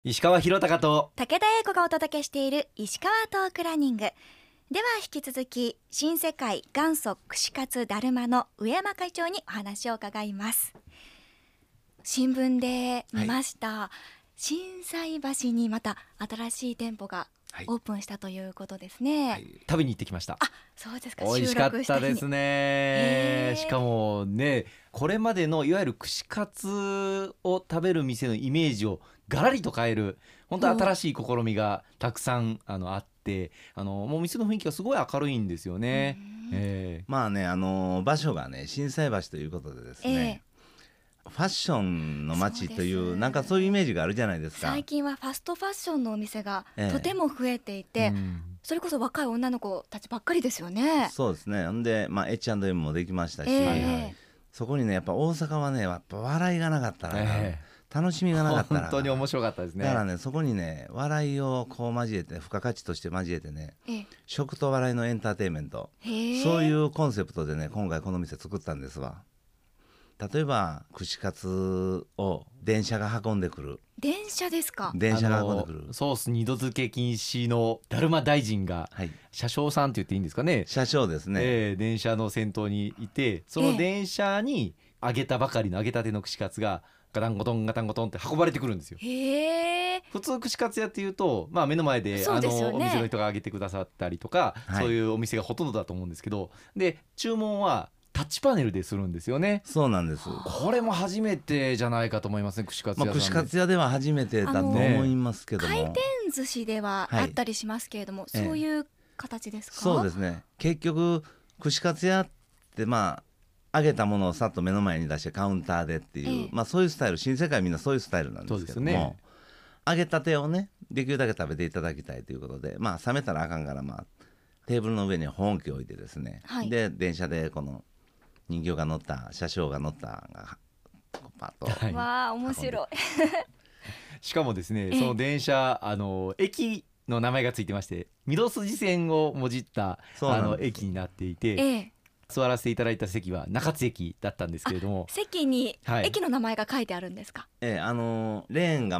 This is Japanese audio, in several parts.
石川博隆と武田英子がお届けしている石川トークランニングでは、引き続き新世界元祖串カツだるまの上山会長にお話を伺います。新聞で見ました、心斎橋にまた新しい店舗がオープンしたということですね、 食べに行ってきました。 そうですか。 美味しかったですね。しかもね、これまでのいわゆる串カツを食べる店のイメージをガラリと変える本当新しい試みがたくさんあって、もう店の雰囲気がすごい明るいんですよね。 まあね、場所がね心斎橋ということでですね、ファッションの街というなんかそういうイメージがあるじゃないですか。 最近はファストファッションのお店がとても増えていて、それこそ若い女の子たちばっかりですよね。 そうですね。んで、H&M もできましたし、そこにねやっぱ大阪はねやっぱ笑いがなかったら、楽しみがなかったら本当に面白かったですね。 だからね、そこにね笑いをこう交えて、付加価値として交えてね、食と笑いのエンターテインメント、そういうコンセプトでね今回この店作ったんですわ。例えば串カツを電車が運んでくる。 電車ですか。 電車が運んでくる。 ソース二度漬け禁止のだるま大臣が、車掌さんって言っていいんですかね。 車掌ですね、 電車の先頭にいて、その電車に揚げたばかりの揚げたての串カツがガタンゴトンガタンゴトンって運ばれてくるんですよ。普通串カツ屋っていうと、目の前で、お店の人が揚げてくださったりとか、そういうお店がほとんどだと思うんですけど、で注文はタッチパネルでするんですよね。 そうなんです。 これも初めてじゃないかと思いますね、串カツ屋さんで。 串カツ屋では初めてだと思いますけども、 回転寿司ではあったりしますけれども、そういう形ですか。 そうですね。結局串カツ屋って揚げたものをさっと目の前に出してカウンターでっていう、そういうスタイル、新世界みんなそういうスタイルなんですけども、揚げたてをねできるだけ食べていただきたいということで、冷めたらあかんから、テーブルの上に保温器を置いてですね、で電車でこの人形が乗った車掌が乗ったがパッと、 わあ面白いしかもですね、その電車駅の名前がついてまして、御堂筋線をもじった駅になっていて、座らせていただいた席は中津駅だったんですけれども、 席に駅の名前が書いてあるんですか。 レーンが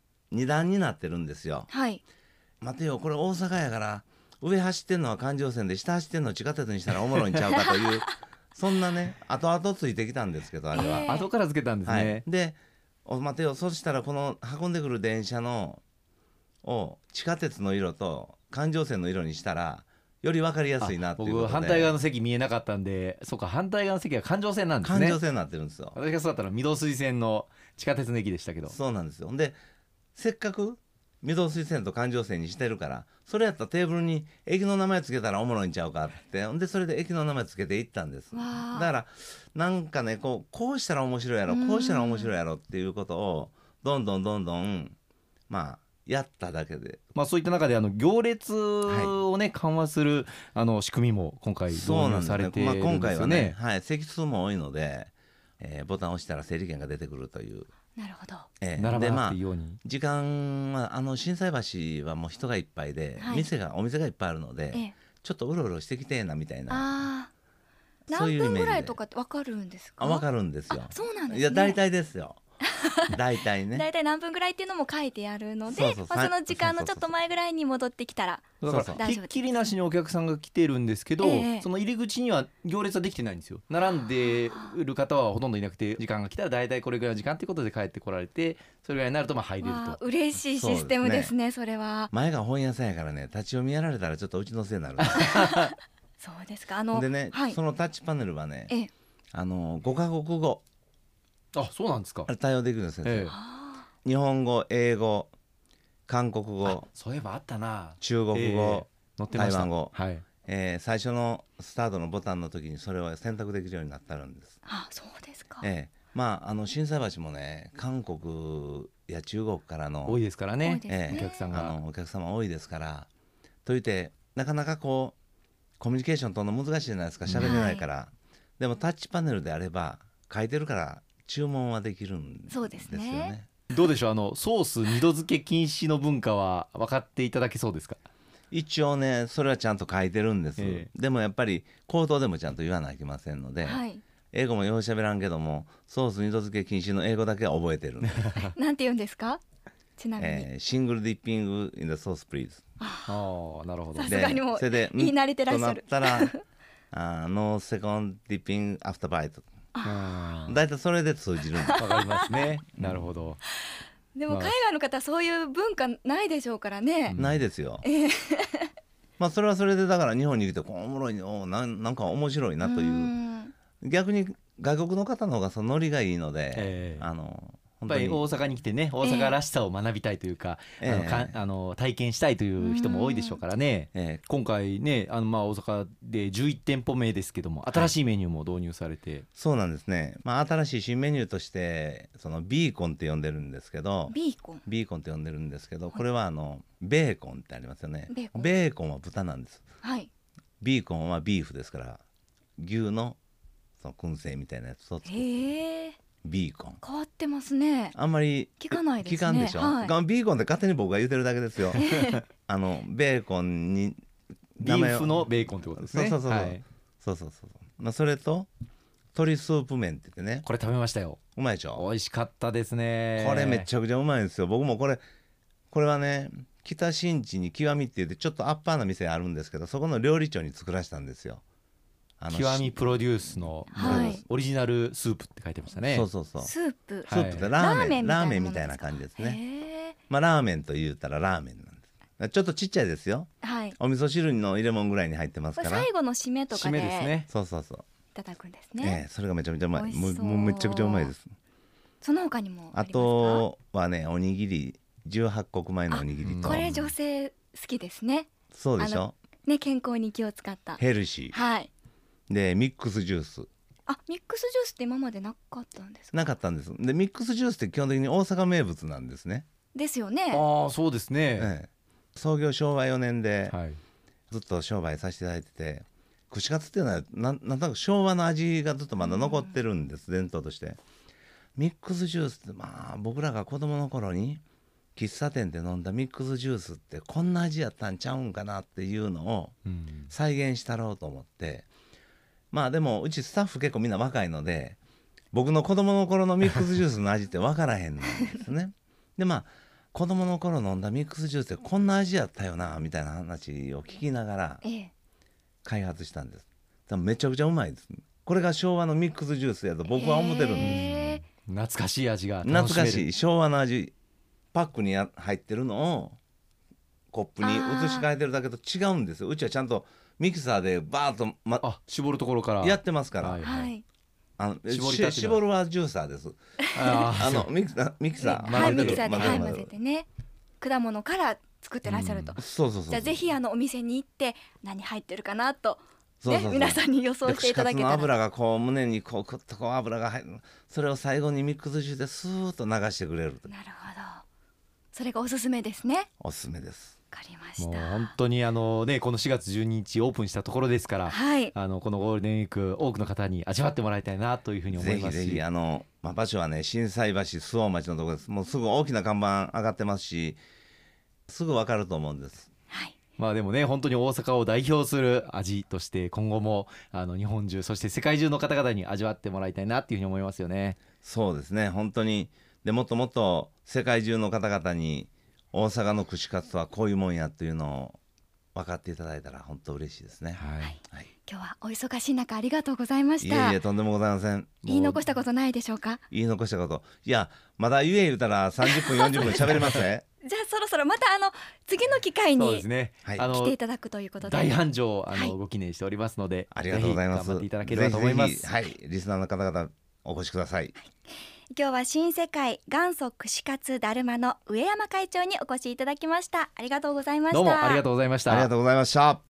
2段になってるんですよ。待てよ、これ大阪やから上走ってんのは環状線で下走ってんの地下鉄にしたらおもろいんちゃうかというそんなね後々ついてきたんですけど、あれは、 後からつけたんですね。 で待てよ、そしたらこの運んでくる電車のを地下鉄の色と環状線の色にしたらより分かりやすいなっていうことで、 僕反対側の席見えなかったんで、そうか、反対側の席は環状線なんですね。 環状線になってるんですよ。 私がそうだったら御堂筋線の地下鉄の駅でしたけど。 そうなんですよ。でせっかく御堂筋線と環状線にしてるから、それやったらテーブルに駅の名前つけたらおもろいんちゃうかって、でそれで駅の名前つけていったんです。だからなんかねこうしたら面白いやろ、こうしたら面白いやろっていうことをどんどんやっただけで、 そういった中で行列をね、緩和する仕組みも今回導入されているんですよね。 今回はね、席数も多いので、ボタンを押したら整理券が出てくるという。 なるほど。 並ばなくていいように。 時間は心斎橋はもう人がいっぱいで、お店がいっぱいあるので、ちょっとうろうろしてきてえなみたいな、 何分ぐらいとか分かるんですか。 分かるんですよ。 そうなんですね。 いや大体ですよ大体ね大体何分ぐらいっていうのも書いてあるので、その時間のちょっと前ぐらいに戻ってきたらだからひっきりなしにお客さんが来てるんですけど、その入り口には行列はできてないんですよ。並んでいる方はほとんどいなくて、時間が来たら大体これぐらいの時間ということで帰ってこられて、それぐらいになると入れると。 嬉しいシステムですね。それは前が本屋さんやからね、立ち読みやられたらちょっとうちのせいになるそうですか。 でね、そのタッチパネルはね、5カ国語、 そうなんですか。 対応できるんですよ。日本語、英語、韓国語、 そういえばあったな、 中国語、台湾語、最初のスタートのボタンの時にそれを選択できるようになってるんです。 そうですか。 心斎橋もね、韓国や中国からの多いですからね、お客さんがお客様多いですから、といってなかなかコミュニケーション取るの難しいじゃないですか、喋れないから。でもタッチパネルであれば書いてるから注文はできるんですよね。 どうでしょう、ソース二度漬け禁止の文化は分かっていただけそうですか。 一応ねそれはちゃんと書いてるんです、でもやっぱり口頭でもちゃんと言わなきゃいけませんので、英語もようしゃべらんけどもソース二度漬け禁止の英語だけは覚えてるんですなんて言うんですか。 ちなみに、 シングルディッピングインダソースプリーズ。 ああ、なるほど。 さすがにもうそれで言い慣れてらっしゃる。 となったらノーセコンディッピングアフターバイト。だいたいそれで通じるんです。 わかりますね。なるほど。 でも海外の方はそういう文化ないでしょうからね。 ないですよ。まあそれはそれでだから日本に来ておもろいなんか面白いなという。逆に外国の方の方がそのノリがいいので、 やっぱり大阪に来てね、大阪らしさを学びたいというか、体験したいという人も多いでしょうからね。今回ね、大阪で11店舗目ですけども、新しいメニューも導入されて、 そうなんですね。新しい新メニューとしてそのビーコンって呼んでるんですけど、 ビーコンって呼んでるんですけど、これはベーコンってありますよね。ベーコンは豚なんです。ビーコンはビーフですから、牛のその燻製みたいなやつを作って。ビーコン変わってますね。 あんまり聞かないですね。 聞かんでしょ、ビーコンって勝手に僕が言ってるだけですよ。ベーコンにビーフのベーコンってことですね。 そう。それと鶏スープ麺って言ってね。 これ食べましたよ。 うまいでしょ。 美味しかったですね。 これめちゃくちゃうまいんですよ。僕もこれはね、北新地に極みって言ってちょっとアッパーな店あるんですけど、そこの料理長に作らせたんですよ。 極みプロデュースのオリジナルスープって書いてましたね。 スープってラーメンみたいな感じですね。ラーメンと言ったらラーメンなんです。ちょっとちっちゃいですよ。お味噌汁の入れ物ぐらいに入ってますから。 最後の締めとかでいただくんですね。 それがめちゃめちゃうまい。もうめちゃくちゃうまいです。 その他にもあとはね、おにぎり18穀米のおにぎりと。 これ女性好きですね。 そうでしょ。 健康に気を使ったヘルシー。でミックスジュース。 ミックスジュースって今までなかったんですか？ なかったんです。でミックスジュースって基本的に大阪名物なんですね。 ですよね。 そうですね。 創業昭和4年で、ずっと商売させていただいてて、串カツっていうのはなんとなく昭和の味がずっとまだ残ってるんです、伝統として。ミックスジュースって僕らが子供の頃に喫茶店で飲んだミックスジュースってこんな味やったんちゃうんかなっていうのを再現したろうと思って、でもうちスタッフ結構みんな若いので、僕の子供の頃のミックスジュースの味って分からへんんですね。で子供の頃飲んだミックスジュースってこんな味やったよなみたいな話を聞きながら開発したんです。めちゃくちゃうまいです。これが昭和のミックスジュースやと僕は思ってるんです。 懐かしい味が楽しめる。 懐かしい昭和の味。パックに入ってるのをコップに移し替えてるだけと違うんですよ。うちはちゃんとミキサーでバーッと、 絞るところからやってますから。絞るはジューサーです。ミキサー混ぜてね、果物から作ってらっしゃると。じゃあぜひお店に行って何入ってるかなと皆さんに予想していただけたら。 串カツの油が胸にクッと油が入る、それを最後にミックスジュースでスーッと流してくれる。 なるほど、それがおすすめですね。 おすすめです。 わかりました。 もう本当にこの4月12日オープンしたところですから、このゴールデンウィーク多くの方に味わってもらいたいなというふうに思いますし、 ぜひぜひ場所はね、心斎橋周防町のところです。もうすぐ大きな看板上がってますし、すぐ分かると思うんです。 でもね、本当に大阪を代表する味として今後も日本中そして世界中の方々に味わってもらいたいなっていうふうに思いますよね。 そうですね、本当に。でもっともっと世界中の方々に大阪の串カツとはこういうもんやっていうのを分かっていただいたら本当嬉しいですね。 今日はお忙しい中ありがとうございました。 いえとんでもございません。 言い残したことないでしょうか？ 言い残したこと、いやまだ言うたら30分40分喋れますね。 じゃあそろそろまた次の機会に来ていただくということで、 大繁盛ご記念しておりますので、 ありがとうございます。 頑張っていただければと思います。 リスナーの方々お越しください。 今日は新世界元祖串カツだるまの上山会長にお越しいただきました。ありがとうございました。 どうもありがとうございました。 ありがとうございました。